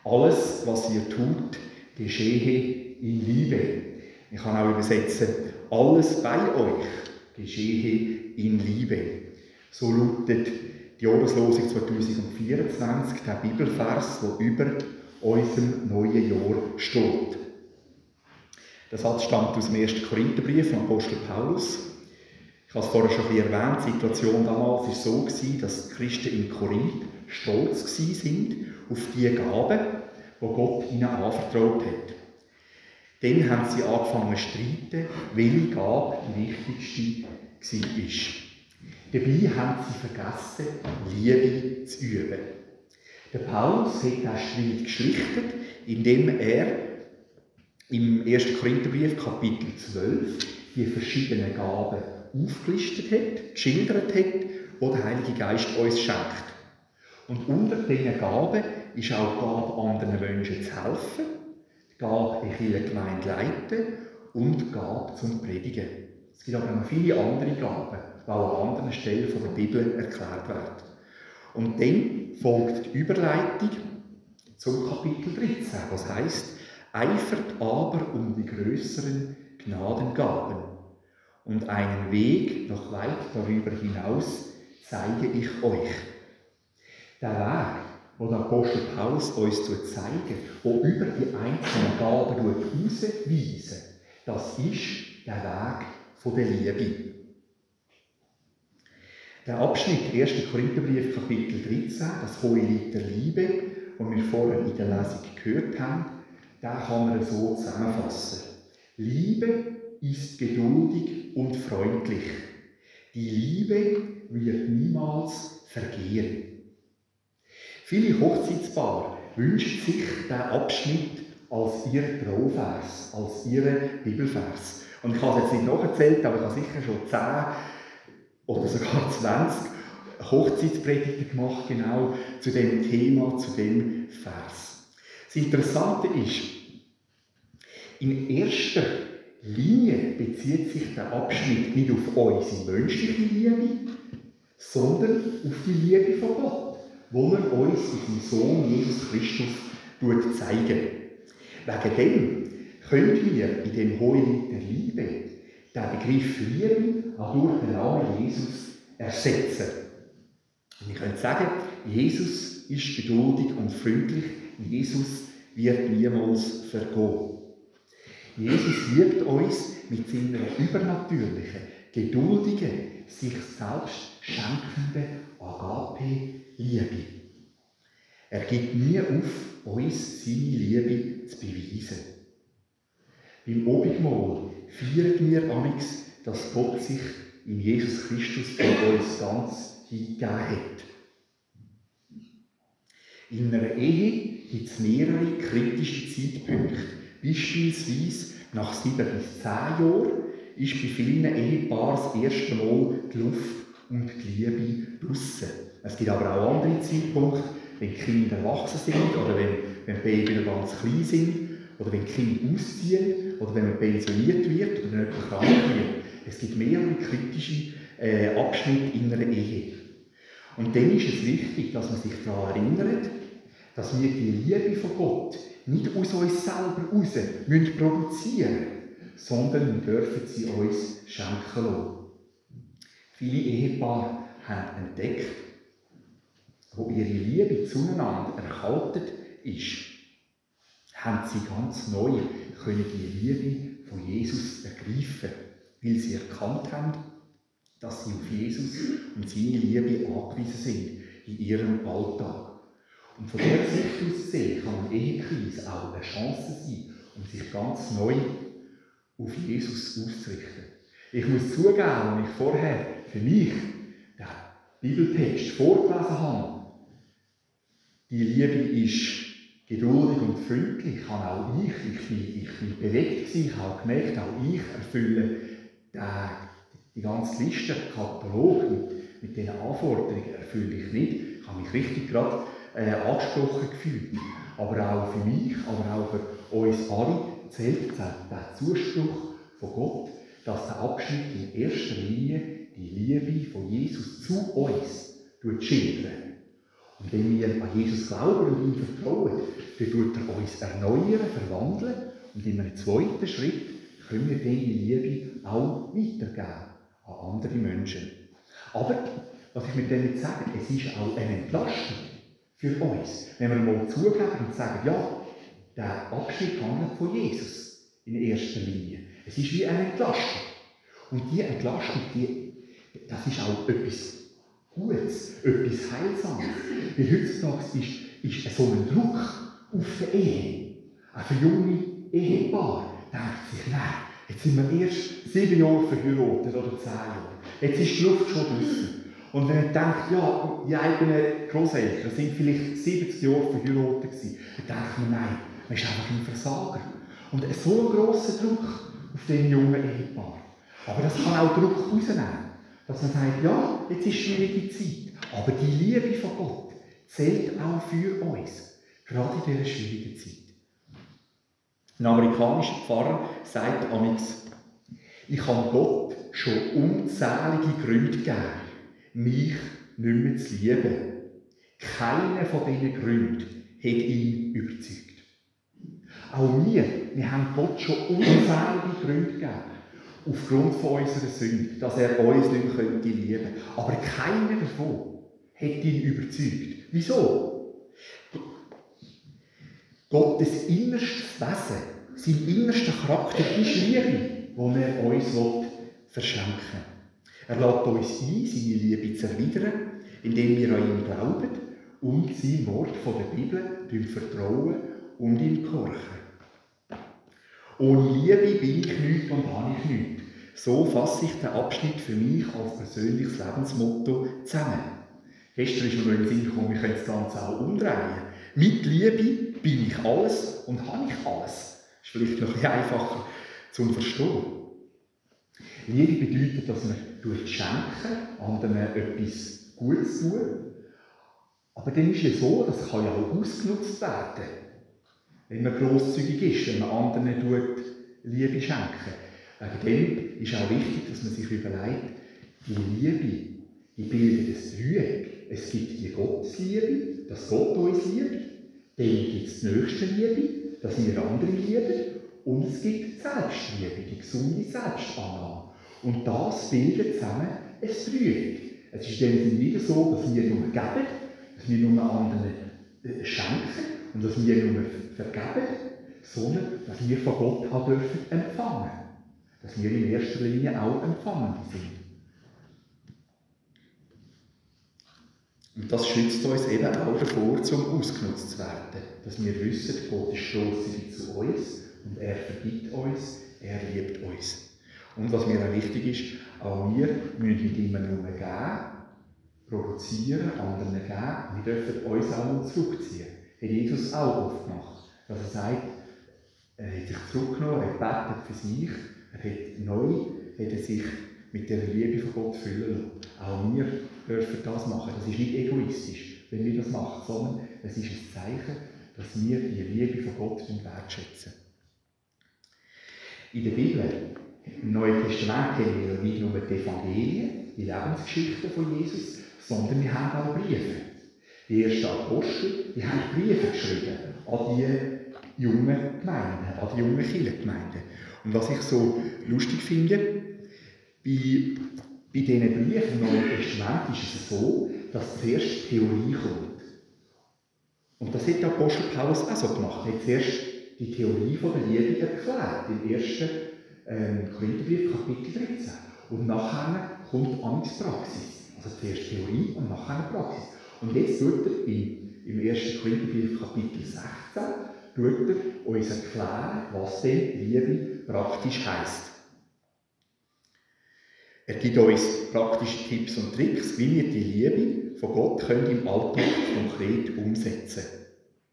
Alles, was ihr tut, geschehe in Liebe. Ich kann auch übersetzen, alles bei euch geschehe in Liebe. So lautet die Jahreslosung 2024, der Bibelvers, der über unserem neuen Jahr steht. Der Satz stammt aus dem 1. Korintherbrief von Apostel Paulus. Ich habe es vorher schon erwähnt, die Situation damals war so, dass die Christen in Korinth stolz waren auf die Gaben, die Gott ihnen anvertraut hat. Dann haben sie angefangen zu streiten, welche Gabe die wichtigste war. Dabei haben sie vergessen, Liebe zu üben. Der Paulus hat diesen Streit geschlichtet, indem er im 1. Korintherbrief, Kapitel 12, die verschiedenen Gaben aufgelistet hat, geschildert hat, die der Heilige Geist uns schenkt. Und unter diesen Gaben ist auch die Gabe, anderen Menschen zu helfen, die Gabe, eine Kirchengemeinde zu leiten und die Gabe zum Predigen. Es gibt aber noch viele andere Gaben, die auch an anderen Stellen der Bibel erklärt werden. Und dann folgt die Überleitung zum Kapitel 13, was heisst, eifert aber um die grösseren Gnadengaben. Und einen Weg noch weit darüber hinaus zeige ich euch. Der Weg, den der Apostel Paulus uns zeigt, der über die einzelnen Gaben herausweist, das ist der Weg der Liebe. Der Abschnitt 1. Korintherbrief, Kapitel 13, das Hohelied der Liebe, das wir vorher in der Lesung gehört haben, den kann man so zusammenfassen. Liebe ist geduldig und freundlich. Die Liebe wird niemals vergehen. Viele Hochzeitspaare wünschen sich diesen Abschnitt als ihren Trauvers, als ihren Bibelvers. Und ich habe es jetzt nicht nacherzählt, aber ich habe sicher schon 10 oder sogar 20 Hochzeitspredigten gemacht, genau zu dem Thema, zu dem Vers. Das Interessante ist, in erster Linie bezieht sich der Abschnitt nicht auf unsere menschliche Liebe, sondern auf die Liebe von Gott, wo er uns in seinem Sohn Jesus Christus zeigen. Wegen dem können wir in dem Hohelied der Liebe den Begriff Liebe auch durch den Namen Jesus ersetzen. Und ich könnte sagen, Jesus ist geduldig und freundlich, Jesus wird niemals vergehen. Jesus liebt uns mit seiner übernatürlichen, geduldigen, sich selbst schenkenden Agape-Liebe. Er gibt nie auf, uns seine Liebe zu beweisen. Beim Abendmahl feiern wir amigs, dass Gott sich in Jesus Christus für uns ganz hingegeben hat. In einer Ehe gibt es mehrere kritische Zeitpunkte. Beispielsweise nach 7 bis 10 Jahren ist bei vielen Ehepaaren das erste Mal die Luft und die Liebe draussen. Es gibt aber auch andere Zeitpunkte, wenn die Kinder erwachsen sind oder wenn die Babys ganz klein sind oder wenn die Kinder ausziehen oder wenn man pensioniert wird oder wenn jemand krank wird. Es gibt mehrere kritische Abschnitte in einer Ehe. Und dann ist es wichtig, dass man sich daran erinnert, dass wir die Liebe von Gott nicht aus uns selber heraus produzieren müssen, sondern wir dürfen sie uns schenken lassen. Viele Ehepaare haben entdeckt, wo ihre Liebe zueinander erkaltet ist, haben sie ganz neu die Liebe von Jesus ergreifen, weil sie erkannt haben, dass sie auf Jesus und seine Liebe angewiesen sind in ihrem Alltag. Und von dieser Sicht aus gesehen kann eine Ehekrise auch eine Chance sein, um sich ganz neu auf Jesus auszurichten. Ich muss zugeben, als ich vorher für mich den Bibeltext vorgelesen habe, die Liebe ist geduldig und freundlich, kann auch ich bin bewegt gewesen, ich habe gemerkt, auch ich erfülle die ganze Liste, den Katalog mit diesen Anforderungen erfülle ich nicht. Ich habe mich richtig gerade angesprochen gefühlt. Aber auch für mich, aber auch für uns alle zählt der Zuspruch von Gott, dass der Abschnitt in erster Linie die Liebe von Jesus zu uns schildert. Und wenn wir an Jesus glauben und ihm vertrauen, dann tut er uns erneuern, verwandeln und in einem zweiten Schritt können wir diese Liebe auch weitergeben an andere Menschen. Aber, was ich mit dem jetzt sage, es ist auch eine Entlastung für uns. Wenn wir mal zugeben und sagen, ja, der Abschnitt handelt von Jesus in erster Linie. Es ist wie eine Entlastung. Und diese Entlastung, das ist auch etwas Gutes, etwas Heilsames. Weil heutzutage ist so ein Druck auf die Ehe. Auch für junge Ehepaare denkt sich, nein, jetzt sind wir erst 7 Jahre verheiratet oder 10 Jahre. Jetzt ist die Luft schon draussen. Und wenn man denkt, ja, die eigenen Grosseltern sind vielleicht 70 Jahre verheiratet gewesen, dann denkt man, nein, man ist einfach ein Versager. Und so ein grosser Druck auf den jungen Ehepaar. Aber das kann auch Druck rausnehmen. Dass man sagt, ja, jetzt ist schwierige Zeit, aber die Liebe von Gott zählt auch für uns, gerade in dieser schwierigen Zeit. Ein amerikanischer Pfarrer sagt amigs, ich habe Gott schon unzählige Gründe gegeben, mich nicht mehr zu lieben. Keiner von diesen Gründen hat ihn überzeugt. Auch wir haben Gott schon unzählige Gründe gegeben, aufgrund von unserer Sünde, dass er uns nicht mehr lieben könnte. Aber keiner davon hat ihn überzeugt. Wieso? Gottes innerstes Wesen, sein innerster Charakter ist Liebe, die er uns verschenken will. Er lädt uns ein, seine Liebe zu erwidern, indem wir an ihn glauben und sein Wort von der Bibel vertrauen und ihm gehorchen. Ohne Liebe bin ich nichts und habe ich nichts. So fasse ich den Abschnitt für mich als persönliches Lebensmotto zusammen. Gestern ist mir noch in den Sinn gekommen, wir können das Ganze auch umdrehen. Mit Liebe bin ich alles und habe ich alles. Das ist vielleicht noch ein bisschen einfacher zum Verstehen. Liebe bedeutet, dass man schenken, anderen etwas Gutes tun. Aber dann ist es so, das kann ja auch ausgenutzt werden. Wenn man grosszügig ist, wenn man anderen Liebe schenken. Wegen dem ist auch wichtig, dass man sich überlegt, die Liebe, die bildet ein Dreieck. Es gibt die Gottesliebe, dass Gott uns liebt. Dann gibt es die Nächstenliebe, dass wir andere lieben. Und es gibt die Selbstliebe, die gesunde Selbstannahme. Und das bildet zusammen ein Dreieck. Es ist dann wieder so, dass wir nur geben, dass wir nur anderen schenken und dass wir nur vergeben, sondern dass wir von Gott haben dürfen empfangen. Dass wir in erster Linie auch Empfangende sind. Und das schützt uns eben auch davor, zum ausgenutzt zu werden. Dass wir wissen, Gott ist grosszügig zu uns und er vergibt uns, er liebt uns. Und was mir auch wichtig ist, auch wir müssen mit ihm nur geben, produzieren, anderen geben. Wir dürfen uns auch noch zurückziehen. Hat Jesus auch oft gemacht. Dass er sagt, er hat sich zurückgenommen, er betet für sich, hat er sich mit der Liebe von Gott füllen lassen. Auch wir dürfen das machen. Das ist nicht egoistisch, wenn wir das machen, sondern es ist ein Zeichen, dass wir die Liebe von Gott wertschätzen. In der Bibel, im Neuen Testament, kennen wir nicht nur die Evangelien, die Lebensgeschichten von Jesus, sondern wir haben auch Briefe. Die ersten Apostel, die haben Briefe geschrieben an die jungen Gemeinden, an die jungen Kirchengemeinden. Und was ich so lustig finde, bei diesen Briefen im Neuen Testament ist es so, dass zuerst Theorie kommt. Und das hat der Apostel Paulus auch so gemacht. Er hat zuerst die Theorie von der Liebe erklärt, im 1. Korintherbrief, Kapitel 13. Und nachher kommt die Praxis. Also zuerst Theorie und nachher Praxis. Und jetzt tut er im 1. Korintherbrief, Kapitel 16, uns erklären, was denn Liebe praktisch heisst. Er gibt uns praktische Tipps und Tricks, wie wir die Liebe von Gott im Alltag konkret umsetzen können.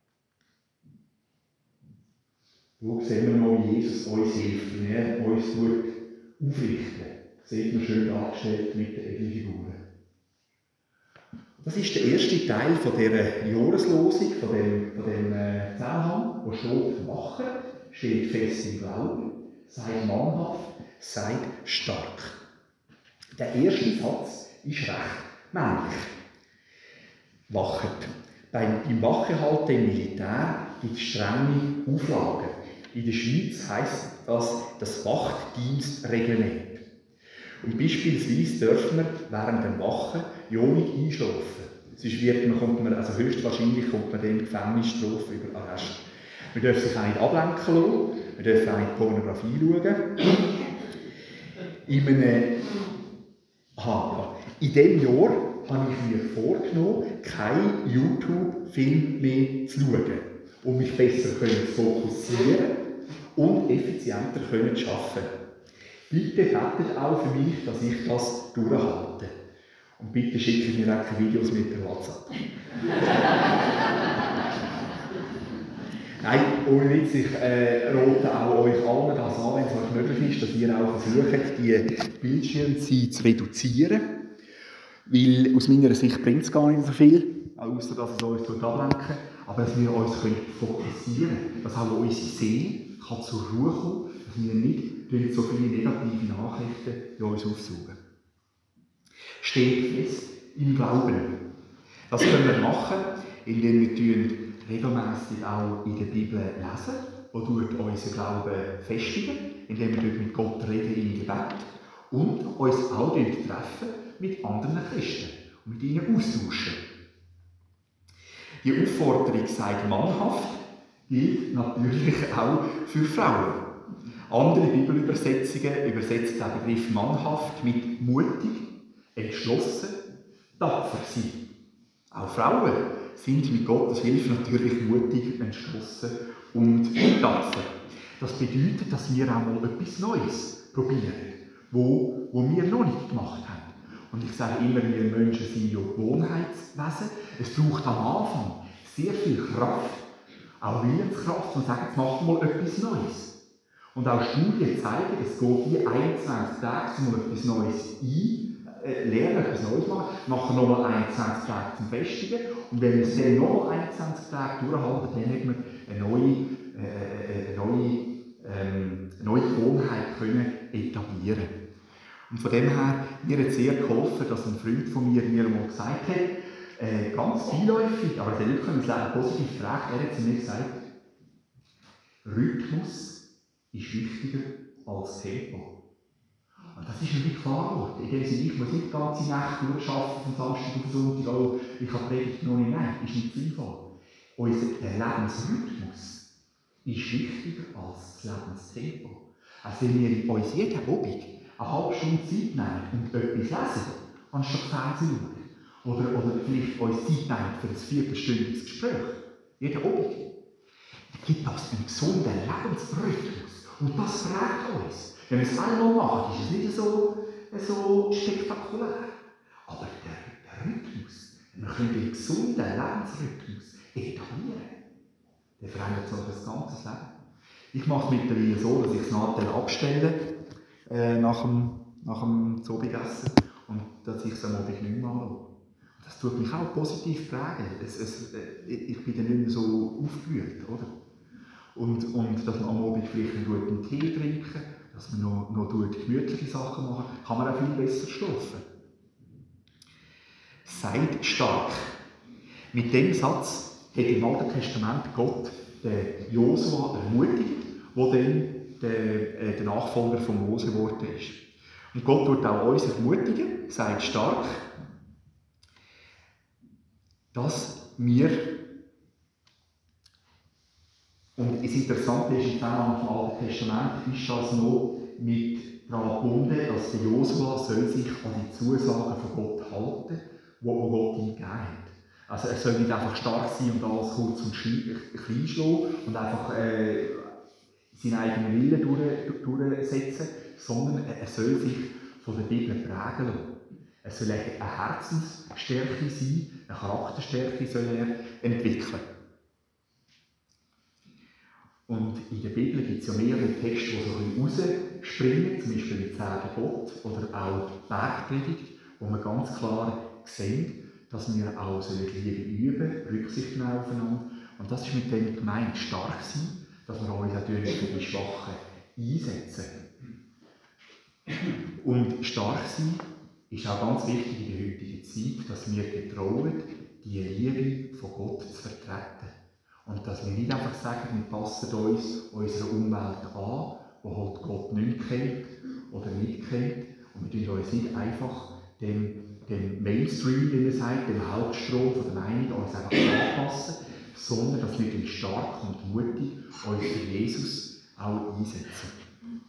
Wo sehen wir noch, wie Jesus uns hilft, wie er uns aufrichten. Seht ihr schön dargestellt mit den Edelfiguren. Das ist der erste Teil von dieser Jahreslosung, von dem Zusammenhang, wo steht, wachen, steht fest im Glauben, seid mannhaft, seid stark. Der erste Satz ist recht männlich. wachen. Beim Wachehalten im Militär gibt es strenge Auflagen. In der Schweiz heisst das Wachtdienstreglement. Und beispielsweise dürfen wir während der Wache ja nicht einschlafen. Sonst höchstwahrscheinlich kommt man dann Gefängnisstrafe über Arrest. Man darf sich auch nicht ablenken lassen, man darf auch nicht Pornografie schauen. In diesem Jahr habe ich mir vorgenommen, keinen YouTube-Film mehr zu schauen, um mich besser zu fokussieren und effizienter zu arbeiten. Bitte betet auch für mich, dass ich das durchhalte. Und bitte schickt mir auch keine Videos mit der WhatsApp. Nein, ohne Witz, ich rate auch euch allen das an, wenn es euch möglich ist, dass ihr auch versucht, die Bildschirmzeit zu reduzieren. Weil aus meiner Sicht bringt es gar nicht so viel, außer dass es uns ablenken. Aber dass wir uns fokussieren können, dass auch unsere Seele zur Ruhe kommen kann, dass wir nicht so viele negative Nachrichten in uns aufsaugen. Steht fest im Glauben. Das können wir machen, indem wir regelmässig auch in der Bibel lesen, die unseren Glauben festigen, indem wir mit Gott reden im Gebet und uns auch treffen mit anderen Christen und mit ihnen austauschen. Die Aufforderung sagt mannhaft, gilt natürlich auch für Frauen. Andere Bibelübersetzungen übersetzen den Begriff mannhaft mit mutig, entschlossen, tapfer sein. Auch Frauen sind mit Gottes Hilfe natürlich mutig, entschlossen und tapfer. Das bedeutet, dass wir auch mal etwas Neues probieren, wo wir noch nicht gemacht haben. Und ich sage immer, wir Menschen sind ja Gewohnheitswesen. Es braucht am Anfang sehr viel Kraft, auch Willenskraft, und sagen, jetzt machen wir mal etwas Neues. Und auch Studien zeigen, es geht wie 21 Tage, um etwas Neues lernen, etwas Neues machen nochmal 21 Tage zum Festigen. Und wenn wir es dann nochmal 21 Tage durchhalten, dann hat man eine neue Gewohnheit können etablieren. Und von dem her, mir hat es sehr geholfen, dass ein Freund von mir einmal gesagt hat, ganz beiläufig, aber er hat wirklich das Leben positiv geprägt, er hat zu mir gesagt, Rhythmus ist wichtiger als Tempo. Und das ist mir klar geworden. In dem Sinne, ich muss nicht die ganze Nacht durcharbeiten, von Samstag auf Sonntag, oh, ich habe Predigt noch nicht, nein, ist nicht sinnvoll. Unser Lebensrhythmus ist wichtiger als das Lebenstempo. Also wenn wir uns jeden Abend eine halbe Stunde Zeit nehmen und etwas lesen, anstatt Fernsehen schauen, oder vielleicht uns Zeit nehmen für ein viertelstündiges Gespräch, jeden Abend, gibt das einen gesunden Lebensrhythmus. Und das prägt uns. Wenn wir es einmal machen, ist es nicht so spektakulär. Aber der Rhythmus, wir können den gesunden Lebensrhythmus etablieren. Der verändert sich das ganze Leben. Ich mache es mittlerweile so, dass ich das Nadel abstelle nach dem Zobigessen und dass ich es am Abend nicht mehr anschaue. Das tut mich auch positiv prägen. Ich bin dann nicht mehr so aufgewühlt, oder? Und dass man am Abend vielleicht einen Tee trinken, dass man noch gemütliche Sachen machen, kann man auch viel besser schlafen. Seid stark. Mit dem Satz hat im Alten Testament Gott den Josua ermutigt, der dann der Nachfolger von Mose geworden ist. Und Gott wird auch uns ermutigen, seid stark, dass wir. Und das Interessante ist, im Zusammenhang mit dem Alten Testament ist das noch mit daran gebunden, dass der Josua sich an die Zusagen von Gott halten, die Gott ihm gegeben hat. Also er soll nicht einfach stark sein und alles kurz und klein schlagen und einfach seinen eigenen Willen durchsetzen, sondern er soll sich von der Bibel prägen lassen. Es soll eine Herzensstärke sein, eine Charakterstärke soll er entwickeln. Und in der Bibel gibt es ja mehrere Texte, die so ein bisschen rausspringen, zum Beispiel die 10 Gebote oder auch die Bergpredigt, wo wir ganz klar sehen, dass wir auch Liebe üben, Rücksicht nehmen aufeinander. Und das ist mit dem gemeint, stark sein, dass wir uns natürlich für die Schwachen einsetzen. Und stark sein ist auch ganz wichtig in der heutigen Zeit, dass wir getrauen, die Liebe von Gott zu vertreten. Und dass wir nicht einfach sagen, wir passen uns unserer Umwelt an, die halt Gott nicht kennt oder nicht kennt. Und wir tun uns nicht einfach dem Mainstream, wie man sagt, dem Hauptstrom von der Meinung uns einfach anpassen, sondern dass wir stark und mutig uns für Jesus auch einsetzen.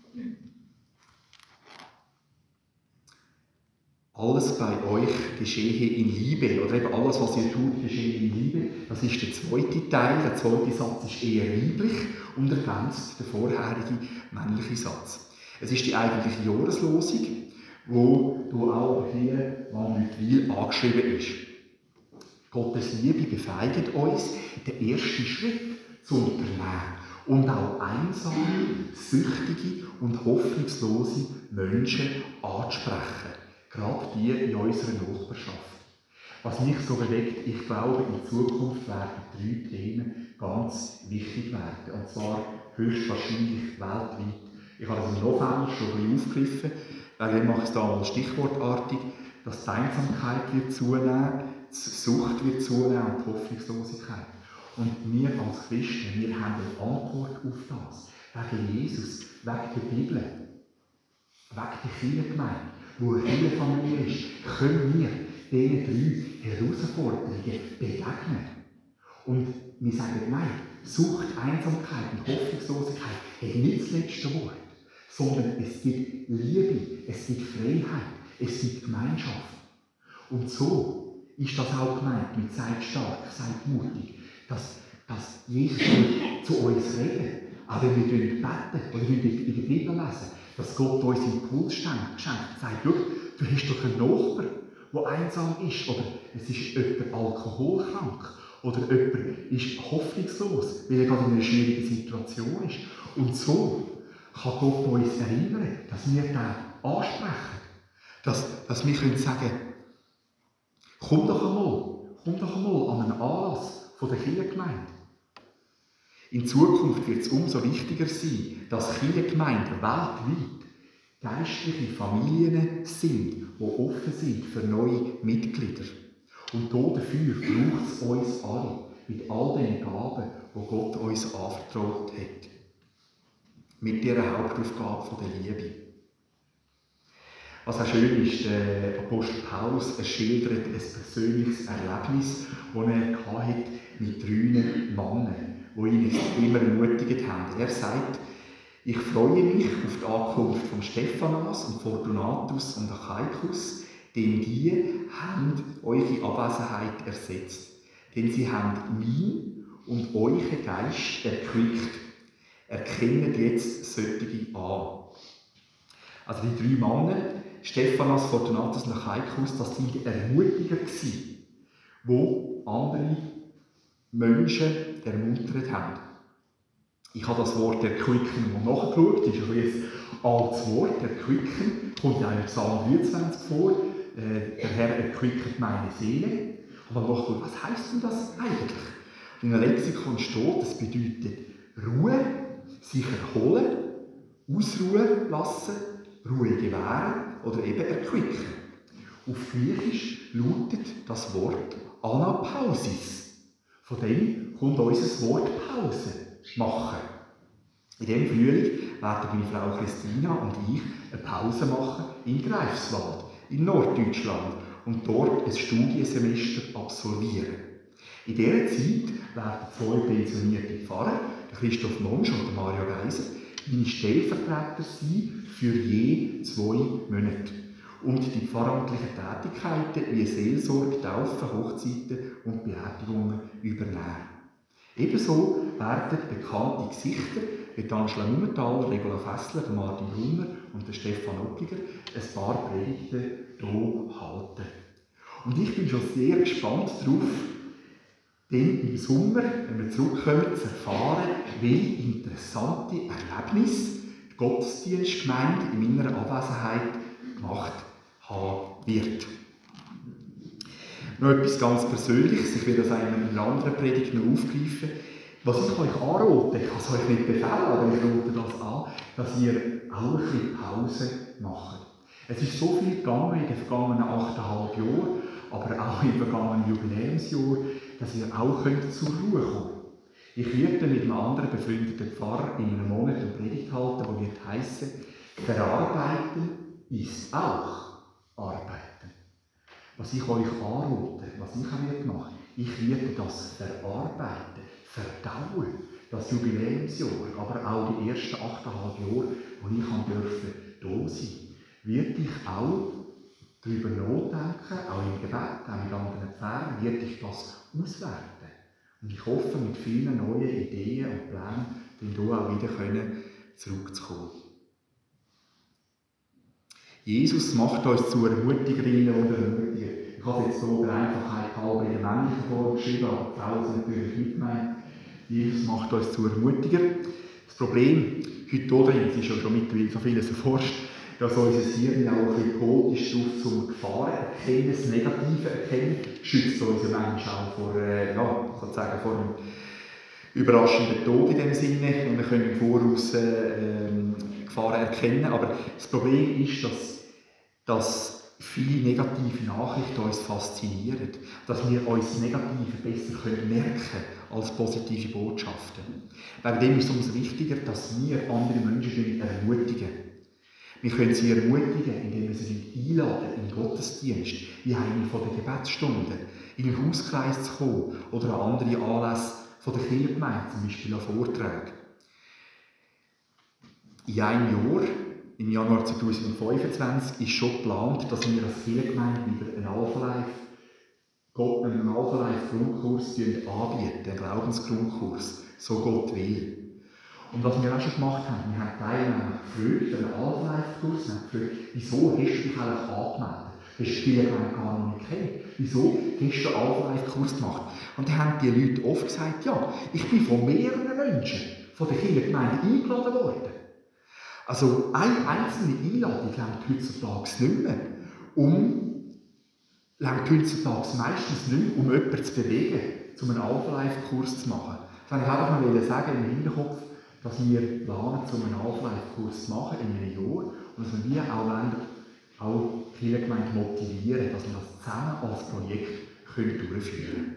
Alles bei euch geschehe in Liebe, oder eben alles, was ihr tut, geschehe in Liebe. Das ist der zweite Teil. Der zweite Satz ist eher weiblich und ergänzt den vorherigen männlichen Satz. Es ist die eigentliche Jahreslosung, wo du auch hier mal mit Weil angeschrieben ist. Gottes Liebe befähigt uns, den ersten Schritt zu unternehmen und auch einsame, süchtige und hoffnungslose Menschen anzusprechen. Gerade die in unserer Nachbarschaft. Was mich so bewegt, ich glaube, in Zukunft werden 3 Themen ganz wichtig werden. Und zwar höchstwahrscheinlich weltweit. Ich habe das im November schon ein bisschen aufgegriffen, weil ich mache es da mal stichwortartig, dass die Einsamkeit wird zunehmen, die Sucht wird zunehmen und die Hoffnungslosigkeit. Und wir als Christen, wir haben eine Antwort auf das. Wegen Jesus, wegen der Bibel, wegen der Kirchengemeinde, wo eine Kirchenfamilie ist, können wir diesen 3 Herausforderungen begegnen. Und wir sagen, nein, Sucht, Einsamkeit und Hoffnungslosigkeit hat nicht das letzte Wort, sondern es gibt Liebe, es gibt Freiheit, es gibt Gemeinschaft. Und so ist das auch gemeint mit «Seid stark, seid mutig», dass Jesus zu uns redet. Aber wenn wir beten oder in der Bibel lesen, dass Gott uns Impuls schenkt, sagt, du hast doch einen Nachbar, der einsam ist, oder es ist jemand alkoholkrank, oder jemand ist hoffnungslos, weil er gerade in einer schwierigen Situation ist. Und so kann Gott uns erinnern, dass wir den ansprechen, dass wir können sagen, komm doch einmal an einen Anlass von der Kirchengemeinde. In Zukunft wird es umso wichtiger sein, dass Kirchengemeinden weltweit geistliche Familien sind, die offen sind für neue Mitglieder. Und dafür braucht es uns alle, mit all den Gaben, die Gott uns anvertraut hat. Mit dieser Hauptaufgabe der Liebe. Was auch schön ist, der Apostel Paulus schildert ein persönliches Erlebnis, das er hatte mit 3 Männern, die ihn extrem ermutigt haben. Er sagt, ich freue mich auf die Ankunft von Stephanas und Fortunatus und Achaicus, denn die haben eure Abwesenheit ersetzt. Denn sie haben mein und euren Geist erquickt. Erkennt jetzt solche an. Also die 3 Männer, Stephanas, Fortunatus und Achaicus, das sind die Ermutiger gewesen, die andere Menschen ermuntert haben. Ich habe das Wort «erquicken» mal nachgeschaut, das ist ein altes Wort. «Erquicken» kommt ja in Psalm 23 vor. Der Herr erquickt meine Seele. Und dann nachgeschaut, was heisst denn das eigentlich? In einem Lexikon steht, es bedeutet Ruhe, sich erholen, ausruhen lassen, Ruhe gewähren oder eben erquicken. Auf Griechisch lautet das Wort Anapausis. Von dem kommt unser Wort Pause machen. In diesem Frühling werden meine Frau Christina und ich eine Pause machen in Greifswald, in Norddeutschland, und dort ein Studiensemester absolvieren. In dieser Zeit werden 2 pensionierte Pfarrer, Christoph Monsch und Mario Geiser, meine Stellvertreter sein für je 2 Monate. Und die pfarramtlichen Tätigkeiten wie Seelsorge, Taufen, Hochzeiten und Beerdigungen übernehmen. Ebenso werden bekannte Gesichter wie Angela Nummenthaler, Regula Fessler, Martin Brunner und Stefan Oppiger ein paar Predigten hier halten. Und ich bin schon sehr gespannt darauf, dann im Sommer, wenn wir zurückkommen, zu erfahren, welche interessante Erlebnisse die Gottesdienstgemeinde in meiner Abwesenheit gemacht haben wird. Noch etwas ganz Persönliches, ich will das in einer anderen Predigt noch aufgreifen. Was ich euch anrate, ich kann es euch nicht befehlen, aber ich rate das an, dass ihr auch ein bisschen Pause macht. Es ist so viel gegangen in den vergangenen 8,5 Jahren, aber auch im vergangenen Jubiläumsjahr, dass ihr auch zur Ruhe kommen könnt. Ich werde mit einem anderen befreundeten Pfarrer in einem Monat eine Predigt halten, die wird heissen: Verarbeiten ist auch Arbeiten. Was ich euch anrate, was ich auch machen werde, ich werde das verarbeiten, verdauen, das Jubiläumsjahr, aber auch die ersten 8,5 Jahre, wo ich da sein werde ich auch darüber nachdenken, auch im Gebet, auch mit anderen Pfarrern, werde ich das auswerten. Und ich hoffe, mit vielen neuen Ideen und Plänen, hier auch wieder zurückzukommen. Jesus macht uns zu Ermutigerinnen und Ermutiger. Ich habe jetzt so der Einfachheit halber in der männlichen Form geschrieben, aber die Frau ist natürlich nicht gemeint. Jesus macht uns zu Ermutiger. Das Problem heute drin, es ist ja schon mittlerweile so vieles erforscht, dass unser Hirn auch ein bisschen polt ist drauf zum Gefahren erkennen, das Negative erkennen, schützt uns ja manchmal auch vor einem überraschenden Tod in dem Sinne. Und wir können im Voraus Gefahren erkennen. Aber das Problem ist, dass viele negative Nachrichten uns faszinieren, dass wir uns das Negative besser merken können als positive Botschaften. Wegen dem ist es umso wichtiger, dass wir andere Menschen ermutigen. Wir können sie ermutigen, indem wir sie einladen in den Gottesdienst, in eine von den Gebetsstunden, in den Hauskreis zu kommen oder an andere Anlässe von der Kirchengemeinde, zum Beispiel an Vorträgen. In einem Jahr, im Januar 2025, ist schon geplant, dass wir als Kirchengemeinde wieder einen Alpha-Life-Grundkurs anbieten, einen Glaubensgrundkurs, so Gott will. Und was wir auch schon gemacht haben, wir haben Teilnehmer gefragt, einen Alpha-Life-Kurs, wir haben gefragt, wieso hast du dich eigentlich angemeldet? Hast du die Kirchengemeinde gar noch nicht kennt? Wieso hast du einen Alpha-Life-Kurs gemacht? Und dann haben die Leute oft gesagt, ja, ich bin von mehreren Menschen von der Kirchengemeinde eingeladen worden. Also eine einzelne Einladung reicht heutzutage nicht mehr, meistens nicht mehr, um jemanden zu bewegen, um einen Alpha-Life-Kurs zu machen. Das wollte ich einfach mal sagen im Hinterkopf, dass wir planen, einen Alpha-Life-Kurs zu machen in einem Jahr und dass wir auch die Kirchengemeinde motivieren, dass wir das zusammen als Projekt durchführen können.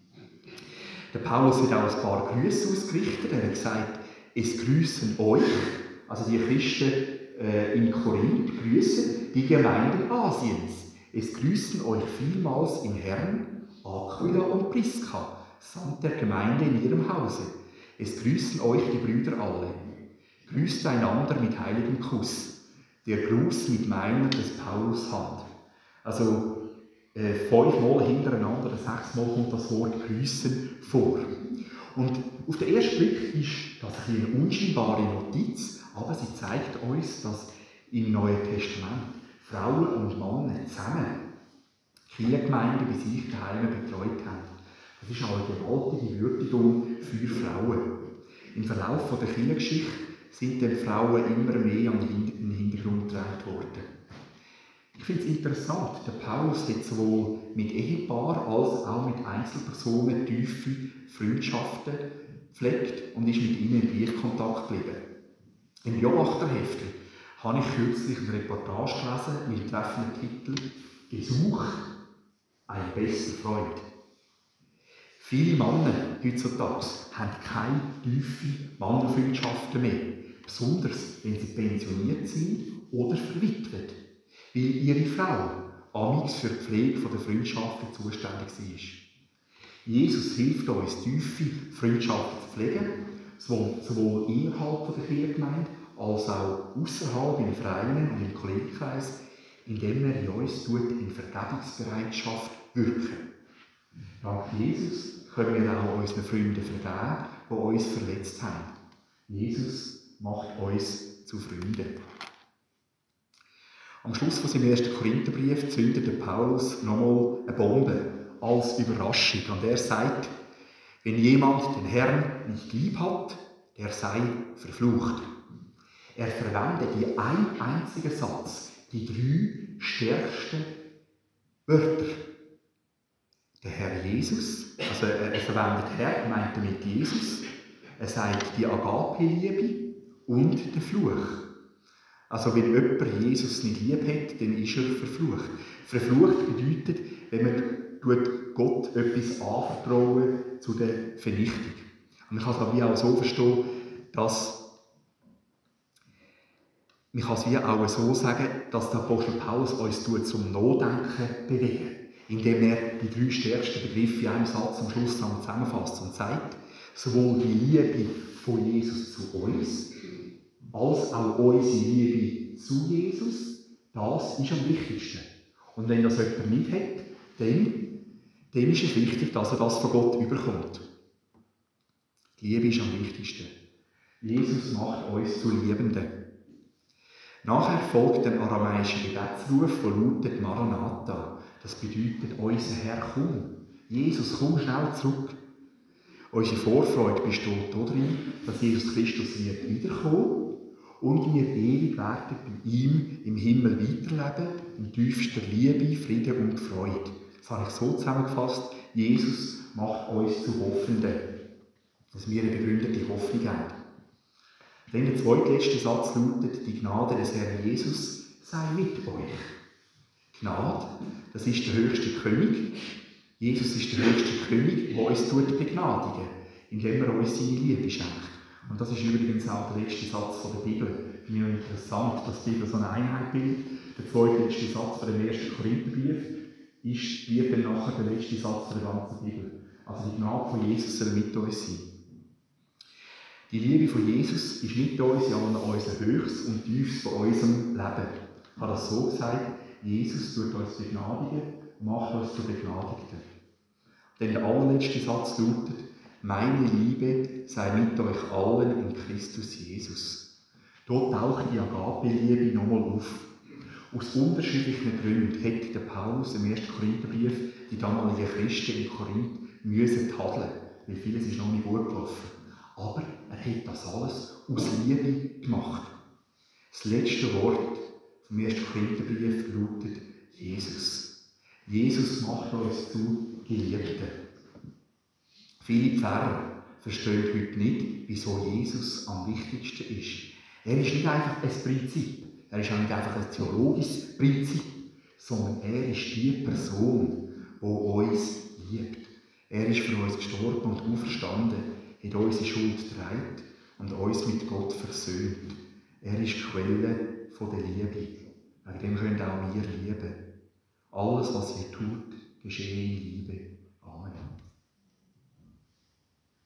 Der Paulus hat auch ein paar Grüße ausgerichtet. Er hat gesagt, es grüßen euch, also die Christen in Korinth grüßen die Gemeinden Asiens. Es grüßen euch vielmals im Herrn Aquila und Priska samt der Gemeinde in ihrem Hause. Es grüßen euch die Brüder alle. Grüßt einander mit heiligem Kuss. Der Gruß mit meiner des Paulus Hand. Also 5-mal hintereinander oder 6-mal kommt das Wort grüßen vor. Und auf den ersten Blick ist das eine unscheinbare Notiz, aber sie zeigt uns, dass im Neuen Testament Frauen und Männer zusammen Kirchengemeinden bei sich daheim betreut haben. Das ist auch eine gewaltige Würdigung für Frauen. Im Verlauf der Kirchengeschichte sind den Frauen immer mehr in den Hintergrund gedrängt worden. Ich finde es interessant, der Paulus hat sowohl mit Ehepaaren als auch mit Einzelpersonen tiefe Freundschaften gepflegt und ist mit ihnen in Briefkontakt geblieben. Im Beobachterheft habe ich kürzlich eine Reportage gelesen mit dem treffenden Titel «Gesuch, ein bester Freund». Viele Männer heutzutage haben keine tiefen Männerfreundschaften mehr, besonders wenn sie pensioniert sind oder verwitwet, weil ihre Frau amigs für die Pflege der Freundschaften zuständig war. Jesus hilft uns, tiefe Freundschaften zu pflegen, sowohl innerhalb der Kirchengemeinde als auch außerhalb in Vereinen und im Kollegenkreis, indem er in uns in Vergebungsbereitschaft wirken. Dank Jesus können wir auch unseren Freunden vergeben, die uns verletzt haben. Jesus macht uns zu Freunden. Am Schluss von seinem 1. Korintherbrief zündet der Paulus nochmal eine Bombe als Überraschung. Und er sagt, wenn jemand den Herrn nicht lieb hat, der sei verflucht. Er verwendet in einem einzigen Satz die 3 stärksten Wörter. Der Herr Jesus, also er verwendet Herr, meint damit Jesus. Er sagt die Agape-Liebe und den Fluch. Also wenn jemand Jesus nicht lieb hat, dann ist er verflucht. Verflucht bedeutet, wenn man Gott etwas anvertrauen zu der Vernichtung. Und man kann es wie auch so verstehen, dass man kann es wie auch so sagen, dass der Apostel Paulus uns zum Nachdenken bewegt, indem er die 3 stärksten Begriffe in einem Satz am Schluss zusammenfasst und sagt, sowohl die Liebe von Jesus zu uns, als auch unsere Liebe zu Jesus, das ist am wichtigsten. Und wenn das jemand nicht hat, dann ist es wichtig, dass er das von Gott überkommt. Die Liebe ist am wichtigsten. Jesus macht uns zu Liebenden. Nachher folgt ein aramäischer Gebetsruf, der lautet Maranatha. Das bedeutet, unser Herr, komm. Jesus, komm schnell zurück. Unsere Vorfreude besteht darin, dass Jesus Christus wiederkommen und wir ewig werden bei ihm im Himmel weiterleben, in tiefster Liebe, Frieden und Freude. Das habe ich so zusammengefasst. Jesus macht uns zu Hoffenden, dass wir eine begründete Hoffnung haben. Dann der zweitletzte Satz lautet, die Gnade des Herrn Jesus sei mit euch. Gnade, das ist der höchste König. Jesus ist der höchste König, der uns begnadigen, indem er uns seine Liebe schenkt. Und das ist übrigens auch der letzte Satz der Bibel. Ich finde es interessant, dass die Bibel so eine Einheit bildet. Der zweitletzte Satz von dem 1. Korintherbrief wird dann nachher der letzte Satz der ganzen Bibel. Also die Gnade von Jesus soll mit uns sein. Die Liebe von Jesus ist mit uns ja unser Höchstes und Tiefstes von unserem Leben. Ich habe das so gesagt, Jesus tut uns begnadigen und macht uns zu Begnadigten. Denn der allerletzte Satz lautet, meine Liebe sei mit euch allen in Christus Jesus. Dort taucht die Agape-Liebe nochmal auf. Aus unterschiedlichen Gründen hätte der Paulus im 1. Korintherbrief die damaligen Christen in Korinth müssen tadeln, weil vieles ist noch nicht gut gelaufen. Aber er hat das alles aus Liebe gemacht. Das letzte Wort vom 1. Korintherbrief lautet Jesus. Jesus macht uns zu Geliebten. Viele Pfarrer verstehen heute nicht, wieso Jesus am wichtigsten ist. Er ist nicht einfach ein Prinzip, er ist auch nicht einfach ein theologisches Prinzip, sondern er ist die Person, die uns liebt. Er ist für uns gestorben und auferstanden, hat unsere Schuld getragen und uns mit Gott versöhnt. Er ist die Quelle der Liebe. Wegen dem können auch wir lieben. Alles, was ihr tut, geschehe in Liebe.